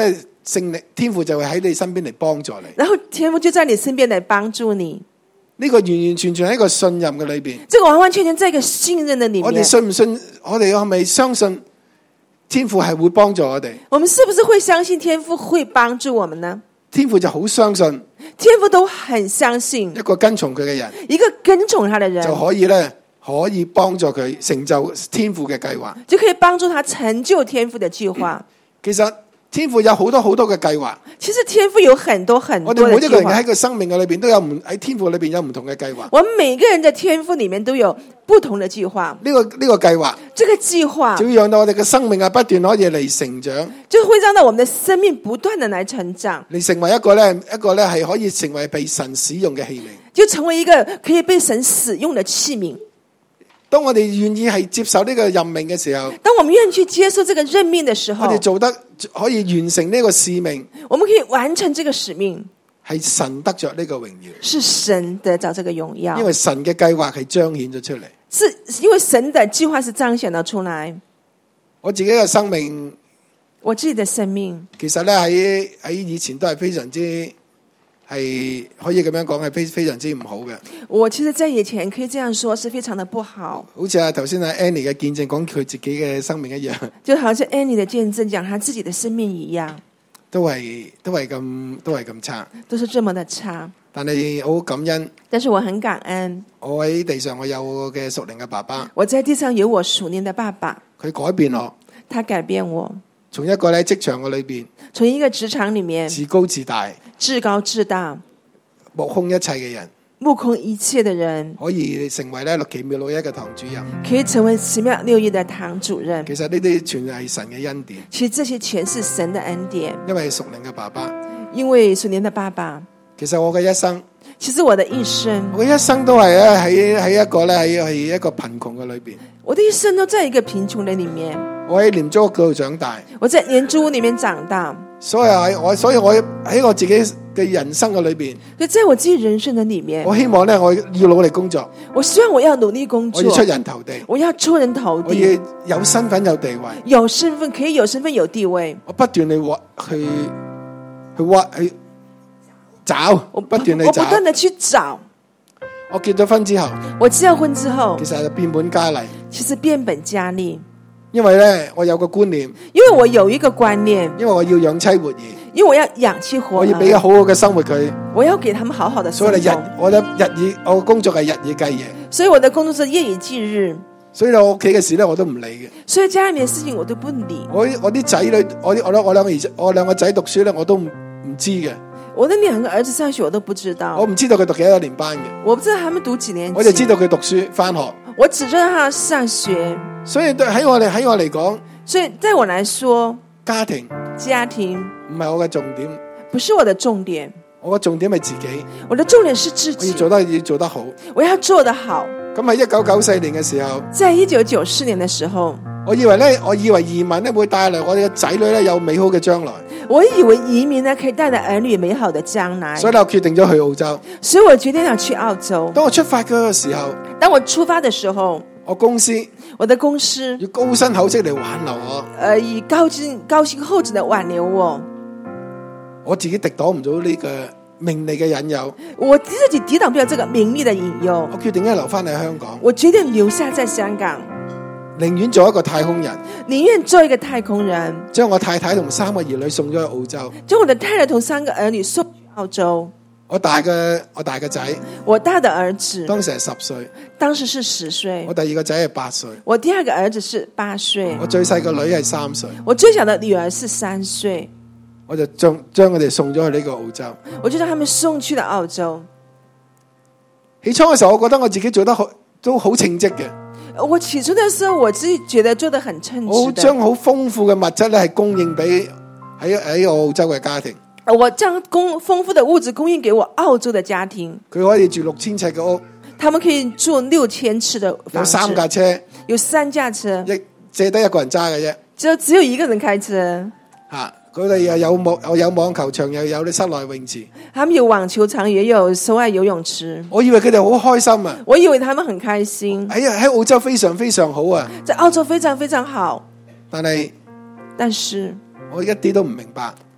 聖靈天父就會喺你身邊嚟幫助你。 然後天父就在你身邊來幫助你。 呢個完完全全喺一個信任嘅裏邊。 這個完完全全在一個信任的裏面。 我哋信唔信？我哋係咪相信天父係會幫助我哋？ 我們是不是會相信天父會幫助我們呢？ 天父就好相信， 天父都很相信一個跟從佢嘅人， 一個跟從他的人就可以咧，可以幫助佢成就天父嘅計劃， 就可以幫助他成就天父的計劃。 其實天父有好多好多嘅計劃。 其實天父有很多很多的計劃。 我哋每一個人喺個生命嘅裏邊都有唔喺天父裏邊有唔同嘅計劃。 我們每個人的天父裏面都有不同的計劃。 呢、這個呢、這個計劃， 這個計劃就要讓到我哋嘅生命啊不斷可以嚟成長， 就會讓到我們的生命不斷的來成長， 嚟成為一個咧一個咧係可以成為被神使用嘅器皿， 就成為一個可以被神使用的器皿。 當我哋願意係接受呢個任命嘅時候， 當我們願意去接受這個任命的時候， 我哋做得可以完成呢個使命， 我們可以完成這個使命， 係神得着呢個榮耀， 是神得着這個榮耀， 因為神嘅計劃係彰顯咗出嚟， 是因為神的計劃是彰顯咗出來。 我自己嘅生命， 我自己的生命， 其實咧喺喺以前都係非常之。係可以咁樣講，係非非常之唔好嘅。 我其實在以前可以這樣說，是非常的不好。 好似啊頭先阿 Annie 嘅見證講佢自己嘅生命一樣， 就好像 Annie 的見證講他自己的生命一樣， 都係都係咁都係咁差， 都是這麼的差。 但係好感恩， 但是我很感恩， 我喺地上我有我嘅屬靈嘅爸爸， 我在地上有我屬靈的爸爸， 佢改變我， 他改變我， 從一個喺職場嘅裏邊， 從一個職場裏面自高自大、 自高自大、 目空一切嘅人， 目空一切的人， 可以成為咧奇妙六一嘅堂主任， 可以成為奇妙六一的堂主任。 其實呢啲全係神嘅恩典， 其實這些全是神的恩典， 因為屬靈嘅爸爸， 因為屬靈的爸爸。 其實我嘅一生， 其實我的一生， 我嘅一生都係咧喺喺一個咧喺係一個貧窮嘅裏邊， 我的一生都在一個貧窮的裏面。 我喺廉租屋嗰度長大， 我在廉租屋裏面長大， 所以喺我所以我喺我自己嘅人生嘅裏邊， 就在我自己人生的裏面， 我希望咧我要努力工作， 我希望我要努力工作， 我要出人頭地， 我要出人頭地， 我要有身份有地位， 有身份可以有身份有地位， 我不斷去挖去去挖去找，我不斷去找， 我不斷的去找。 我結咗婚之後， 我結咗婚之後， 其實就變本加厲， 其實變本加厲。 因為咧我有個觀念， 因為我有一個觀念， 因為我要養妻活兒， 因為我要養妻活兒， 我要俾個好好嘅生活佢， 我要給他們好好的生活。 所以日我嘅日以我工作係日以繼夜， 所以我的工作是夜以繼日， 所以我屋企嘅事咧我都唔理嘅， 所以家裏面嘅事情我都不理。 我我啲仔女，我我我兩個兒子，我兩個仔讀書咧我都唔唔知嘅。 我的兩個兒子上學我都不知道， 我唔知道佢讀幾多年班嘅， 我不知道他們讀幾年級， 我就知道佢讀書翻學， 我只知道他上學。 所以對喺我哋喺我嚟講， 所以在我來說， 家庭家庭唔係我嘅重點， 不是我的重點， 我嘅重點係自己， 我的重點是自己， 我要做得要做得好， 我要做得好。 咁喺一九九四年嘅時候， 在一九九四年嘅時候， 我以為咧，我以為移民咧會帶嚟我哋嘅仔女咧有美好嘅將來， 我以為移民呢可以帶來兒女美好的將來， 所以我決定咗去澳洲。 所以我決定要去澳洲。 當我出發嗰個時候， 當我出發的時候， 我公司我的公司要高薪厚職嚟挽留我， 呃，以高薪高薪厚職的挽留我， 我自己抵擋唔到呢個名利嘅引誘， 我自己抵擋不了這個名利的引誘， 我決定咧留翻喺香港， 我決定留下在香港， 寧願做一個太空人， 寧願做一個太空人， 將我太太同三個兒女送咗去澳洲， 將我的太太同三個兒女送去澳洲。 我大嘅我大個仔， 我大的兒子當時係十歲， 當時是十歲， 我第二個仔係八歲， 我第二個兒子是八歲， 我最細個女係三歲， 我最小的女兒是三歲， 我就將將佢哋送咗去呢個澳洲， 我就將他們送去了澳洲。 起初嘅時候，我覺得我自己做得好都好稱職嘅。 我起初的時候，我自己覺得做得很稱職的。 我將好豐富嘅物質咧，係供應俾喺喺澳洲嘅家庭。 我將供豐富的物質供應給我澳洲的家庭。 佢可以住六千尺嘅屋， 他們可以住六千尺的房子。 有三架車， 有三架車， 一借得一個人揸嘅啫。 就只有一個人開車。 吓，佢哋又有網又有網球場，又有啲室內泳池。 他們有網球場，也有室外游泳池。 我以為佢哋好開心啊！ 我以為他們很開心。 喺喺澳洲非常非常好啊！ 在澳洲非常非常好。 但係， 但是我一啲都唔明白。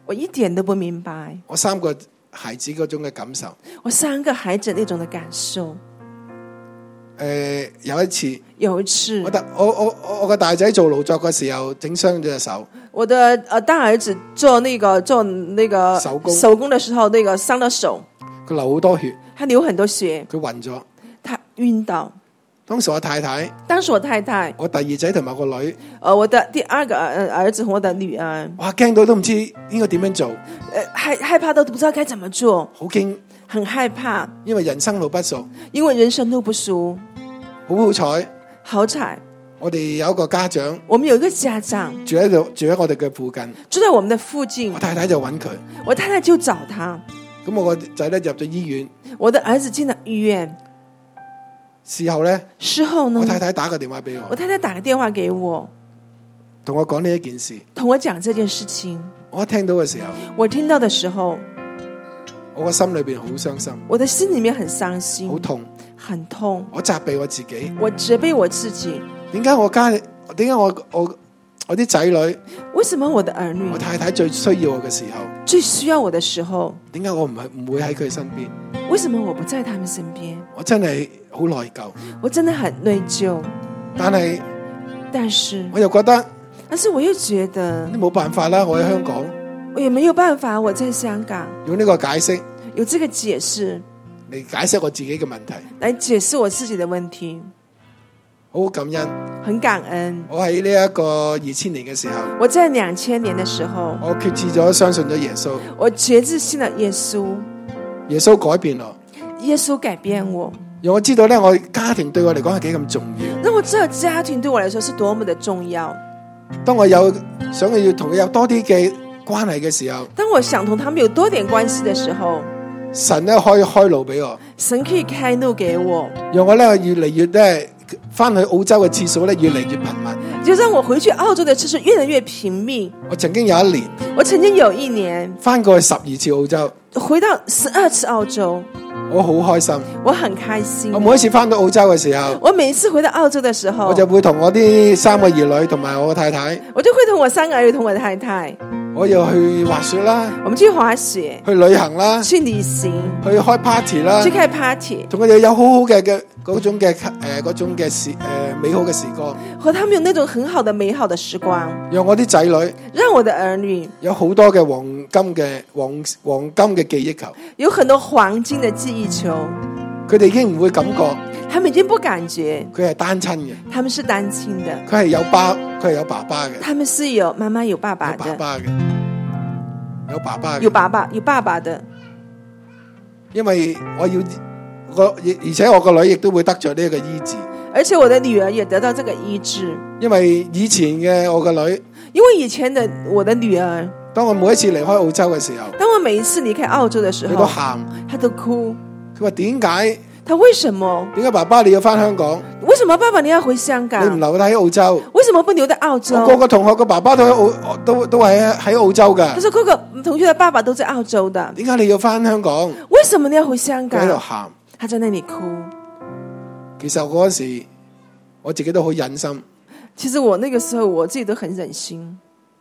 我一點都不明白我三個孩子嗰種嘅感受。 我三個孩子那種的感受。 誒、呃，有一次， 有一次我大我我我個大仔做勞作嘅時候整傷咗隻手。 我的呃大兒子做那個做那個手工手工的時候，那個傷了手， 佢流好多血， 他流很多血， 佢暈咗。 他暈倒。 當時我太太， 當時我太太， 我第二仔同埋個女， 呃，我的第二個兒兒子和我的女兒， 哇，驚到都唔知應該點樣做， 呃，害害怕都不知道該怎麼做， 好驚， 很害怕， 因為人生路不熟。 因為人生路不熟。 好好彩， 好彩， 我哋有一個家長我們有一個家長住喺度，住喺我哋嘅附近， 住在我們的附近我，太太就揾佢， 我太太就找他， 咁我個仔咧入咗醫院， 我的兒子進了醫院。 事後咧， 事後呢， 我太太打個電話俾我， 我太太打個電話給我， 同我講呢一件事。 同我講這件事情。 我一聽到嘅時候， 我聽到的時候， 我個心裏邊好傷心， 我的心裏面很傷心， 好痛， 很痛。 我責備我自己， 我責備我自己， 點解我家，點解我我我啲仔女， 為什麼我的兒女我太太最需要我嘅時候， 最需要我的時候， 點解我唔係唔會喺佢身邊？ 為什麼我不在他們身邊？ 我真係好內疚， 我真的很內疚。 但係但是我又覺得， 但是我又覺得冇辦法啦，我喺香港， 我也沒有辦法。我在香港用呢個解釋有這個解釋嚟解釋我自己嘅問題， 來解釋我自己的問題， 好感恩。 很感恩。 我喺呢一個二千年嘅時候， 我在兩千年的時候， 我決志咗相信咗耶穌， 我決志信了耶穌， 耶穌改變我， 耶穌改變我， 讓我知道咧，我家庭對我嚟講係幾咁重要。 讓我知道家庭對我來說是多麼的重要。 當我有想要同佢有多啲嘅關係嘅時候， 當我想同他們有多點關係的時候， 神咧可以開路俾我， 神可以開路給我， 讓我咧越嚟越咧翻去澳洲嘅次數咧越嚟越頻密。 就讓我回去澳洲的次數越來越頻密。 我曾經有一年， 我曾經有一年翻過去十二次澳洲， 回到十二次澳洲， 我好開心。 我很開心。 我每一次翻到澳洲嘅時候， 我每一次回到澳洲的時候， 我就會同我啲三個兒女同埋我太太， 我就會同我三個兒女同我的太太， 我要去滑雪啦， 我們去滑雪， 去旅行啦， 去旅行， 去開 party 啦， 去開 party， 同佢哋有好好嘅嘅嗰種嘅誒嗰種嘅時誒美好嘅時光， 和他們有那種很好的美好的時光， 讓我啲仔女讓我的兒女有好多嘅黃金嘅黃黃金嘅記憶球， 有很多黃金的記憶球， 佢哋已經唔會感覺， 他們已經不感覺佢係單親嘅， 他們是單親的， 佢係有爸，佢係有爸爸嘅， 他們是有媽媽有爸爸有的， 爸爸嘅，有爸爸嘅， 有爸爸有爸爸的， 因為我要我而且我個女亦都會得着呢一個醫治， 而且我的女兒也得到這個醫治， 因為以前嘅我個女， 因為以前的我的女兒， 當我每一次離開澳洲嘅時候， 當我每一次離開澳洲的時候， 佢都喊， 她都哭， 佢話點解？ 她為什麼？ 點解爸爸你要翻香港？ 為什麼爸爸你要回香你唔港？ 留喺澳洲？ 為什麼不留在澳洲？ 我個個同學個爸爸都喺澳，都都係喺澳洲噶他。說：“哥哥同學的爸爸都在澳洲的， 點解你要翻香港？ 為什麼你要回香佢喺度港喊。？” 他在那裡哭。 其實嗰時我自己都好忍心， 其實我那個時候我自己都很忍心。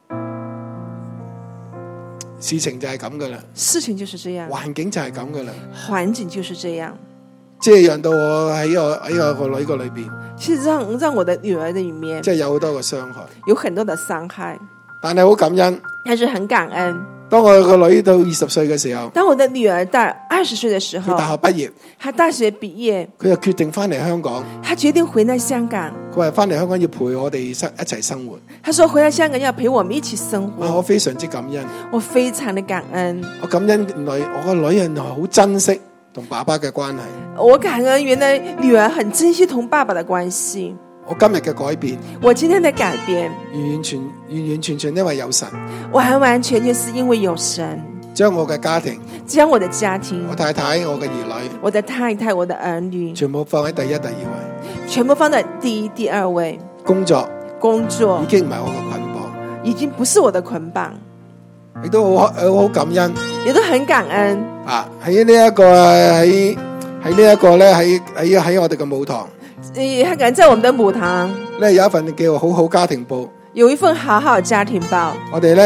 事情就係咁噶啦， 事情就是這樣， 環境就係咁噶啦， 環境就是這樣。 即係讓到我喺我喺我個女個裏邊， 其實讓讓我的女兒的裡面即係有好多個傷害。 有很多的傷害， 但係好感恩， 但是很感恩。 當我個女到二十歲嘅時候， 當我的女兒到二十歲的時候， 佢大學畢業， 她大學畢業， 佢就決定翻嚟香港。 她決定回來香港。 佢話翻嚟香港要陪我哋生一齊生活。 她說回來香港要陪我們一起生哇！ 活。 我非常之感恩， 我非常的感恩。 我感恩原來我個女原來好珍惜同爸爸嘅關係。 我感恩原來女兒很珍惜同爸爸的關係。 我今日嘅改變， 我今天的改變， 完完全完完全全因為有神， 完完全全是因為有神， 將我嘅家庭、 將我的家庭、 我太太、我嘅兒女， 我的太太、我的兒女， 全部放喺第一、第二位。 全部放在第一、第二位。 工作工作已經唔係我嘅捆綁， 已經不是我的捆綁， 亦都好好感恩也都很感恩。 啊！喺呢一個喺喺呢一個咧喺喺喺我哋嘅母堂。 誒，很感恩在我們的母堂咧有一份叫好好家庭報， 有一份好好家庭報。 我哋咧佢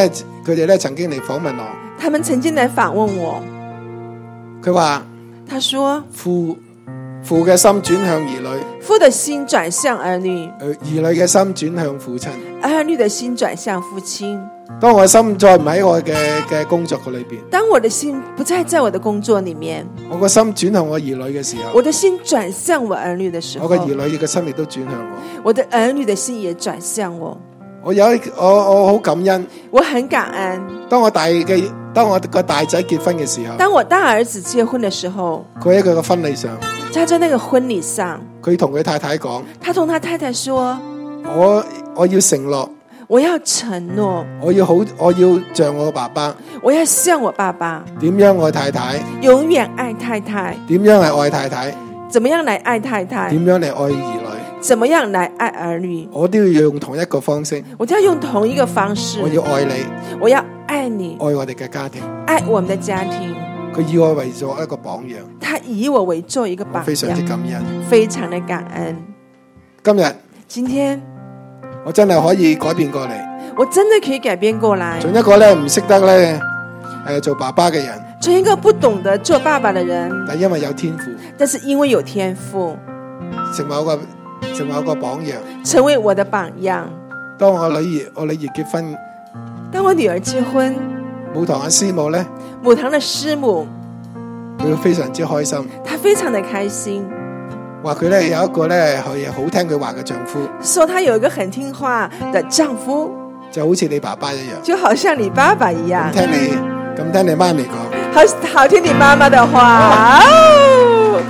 佢哋咧曾經嚟訪問我， 他們曾經來訪問我， 佢話他說父父嘅心轉向兒女， 父的心轉向兒女， 誒兒女嘅心轉向父親。 兒女的心轉向父親。 當我嘅心再唔喺我嘅嘅工作嘅裏邊， 當我的心不再在我的工作裡面， 我個心轉向我兒女嘅時候， 我的心轉向我兒女的時候， 我嘅兒女嘅心亦都轉向我， 我的兒女的心也轉向我。 我有一我我好感恩， 我很感恩。 當我大嘅當我個大仔結婚嘅時候， 當我大兒子結婚的時候， 佢喺佢個婚禮上， 他在那個婚禮上， 佢同佢太太講， 他同他太太說： 我我要承諾， 我要承諾， 我要好，我要像我爸爸， 我要像我爸爸， 點樣愛太太， 永遠愛太太， 點樣係愛太太， 怎麼樣來愛太太， 點樣嚟愛兒女， 怎麼樣來愛兒女， 我都要用同一個方式， 我都要用同一個方式， 我要愛你， 我要愛你， 愛我哋嘅家庭， 愛我們的家庭。 佢以我為做一個榜樣， 他以我為做一個榜樣， 非常之感恩， 非常的感恩。 今日今天我真係可以改變過嚟， 我真的可以改變過來， 從一個咧唔識得咧誒做爸爸嘅人， 從一個不懂得做爸爸的人， 但因為有天賦， 但是因為有天賦， 成為一個成為一個榜樣， 成為我的榜樣。 當我女兒我女兒結婚， 當我女兒結婚， 母堂嘅師母咧， 母堂的師母， 佢非常之開心， 她非常的開心， 話佢咧有一個咧係好聽佢話嘅丈夫， 說她有一個很聽話的丈夫， 就好似你爸爸一樣， 就好像你爸爸一樣。 咁聽你咁聽你媽咪講， 好好聽你媽媽的話。哦，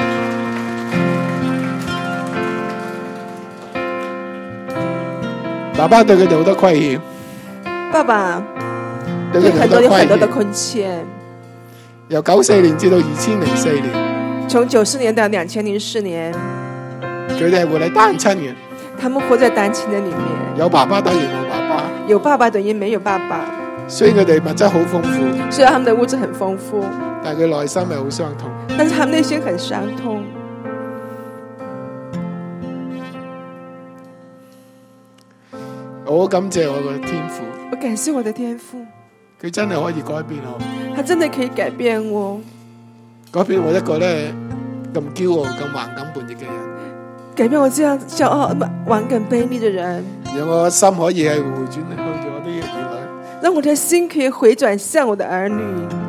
爸爸對佢哋好多虧欠， 爸爸對佢哋好對很多有多虧很多的欠， 虧欠。 由九四年至到二千零四年， 從九四年到兩千零四年， 佢哋係活喺單親嘅， 他們活在單親的裡面， 有爸爸等於冇爸爸， 有爸爸等於沒有爸爸。 所以佢哋物質好豐富， 雖然他們的物質很豐富， 但係佢內心係好傷痛。 但是他們內心很傷痛。 我好感謝我個天父， 我感謝我的天父， 佢真係可以改變我， 他真的可以改變我， 改變我一個咧咁驕傲、咁橫梗叛逆嘅人， 改變我這樣驕傲、頑梗卑劣的人， 讓我心可以係回轉向住我啲兒女， 讓我的心可以回轉向我的兒女，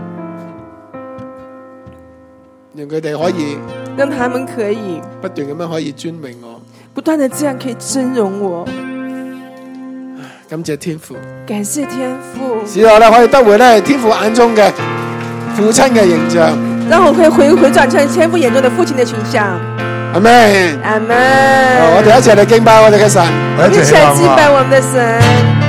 讓佢哋可以讓他們可以不斷咁樣可以尊榮我， 不斷的這樣可以尊榮我。 感謝天父， 感謝天父， 使我咧可以得回咧天父眼中嘅父親嘅形象。 讓我可以回回轉成天父眼中的父親的形象。 阿們， 阿們， 我哋一齊嚟敬拜我哋嘅神， 我們一起來敬拜我們的神。